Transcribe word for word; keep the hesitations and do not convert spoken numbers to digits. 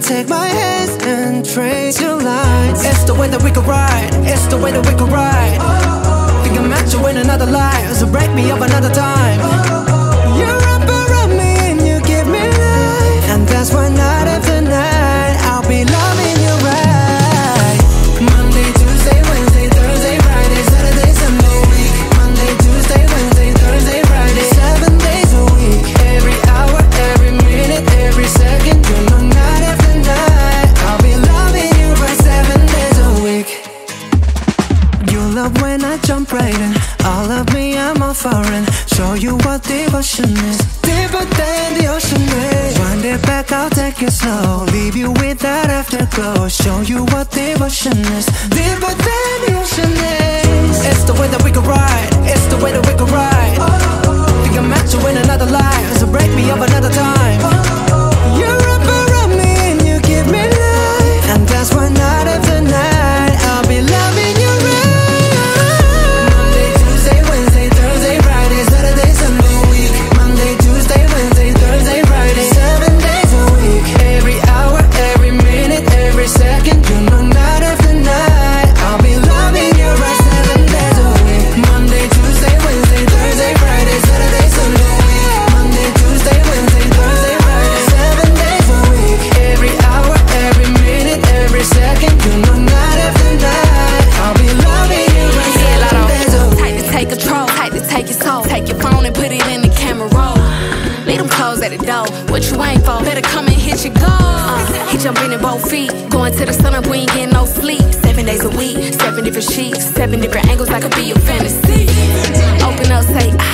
take my hands and trace your lines. It's the way that we could ride, it's the way that we could ride. Think I'm meant to win another life, so break me up another time. You wrap around me and you give me life, and that's why night after night I'll be loving you right. Monday, Tuesday, Wednesday, Thursday, Friday, Saturday, Sunday, week. Monday, Tuesday, Wednesday, Thursday, Friday, seven days a week. Every hour, every minute, every second, you know night after night I'll be loving you right seven days a week. You love when I jump right in, all of me I'm all foreign. Show you what devotion is, deeper than the ocean is. Wind it back, I'll take it slow, leave you with that afterglow. Show you what devotion is, deeper than the ocean is. It's the way that we could ride, it's the way that we could ride. Think I'm meant to win another life, so break me up another time. You wrap around me and you give me life, and that's why night after night I'll be loving you right. Monday, Tuesday, Wednesday, Thursday, Friday, Saturday, Sunday, week. Monday, Tuesday, Wednesday, Thursday, Friday, seven days a week. Every hour, every minute, every second, you know night after night I'll be loving you right seven days a week. Monday, Tuesday, Wednesday, Thursday, Friday, Saturday, Sunday, week. Monday, Tuesday, Wednesday, Thursday, Friday, seven days a week. Every hour, every minute, every second, you know night after night I'll be loving you right seven days a week. Type to take control, type to take your soul. Take your phone and put it in the camera roll. Leave them clothes at the door. What you ain't for? Better come and hit your goal. Uh, he jumping in both feet. Going to the sun up, we ain't getting no sleep. Seven days a week, seven different sheets, seven different angles. I could be your fantasy. Open up, say.